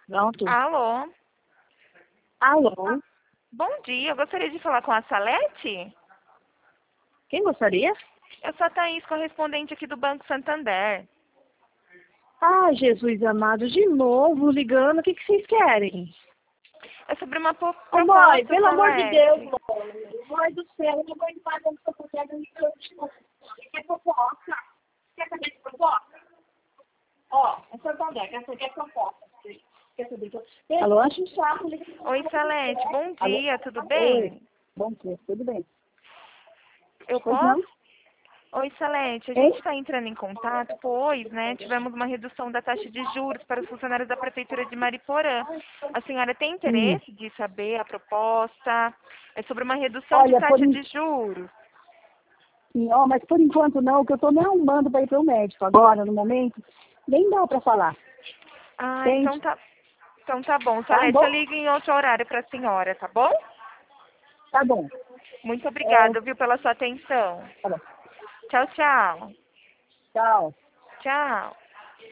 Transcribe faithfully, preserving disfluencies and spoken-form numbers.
Pronto. Alô? Alô? Bom dia, eu gostaria de falar com a Salete? Quem gostaria? Eu sou a Thaís, correspondente aqui do Banco Santander. Ah, Jesus amado, de novo ligando. O que, que vocês querem? É sobre uma po- Ô, proposta, mãe, pelo amor de Deus, Salete. mãe. Mãe do céu, eu não vou entrar dentro dessa propriedade. Quer proposta? Quer saber de proposta? Ó, é Santander, quer saber de proposta? Quer saber de... Alô, acho um saco. Oi, Salete, bom Alô? dia, tudo Oi, bem? bom dia, tudo bem? Eu Pois posso? não? Oi, Salete, a Hein? gente está entrando em contato, pois, né, tivemos uma redução da taxa de juros para os funcionários da Prefeitura de Mariporã. A senhora tem Hum. interesse de saber a proposta? É sobre uma redução de Olha, por, taxa en- de juros. sim, ó, mas por enquanto não, que eu tô me arrumando para ir para o médico agora, no momento. Nem dá para falar, Ah, então entende? tá, então tá bom. Tá Salete, eu bom? ligo em outro horário para a senhora, tá bom? Tá bom. Muito É, obrigada, viu, pela sua atenção. tá bom. Tchau, tchau. Tchau. Tchau.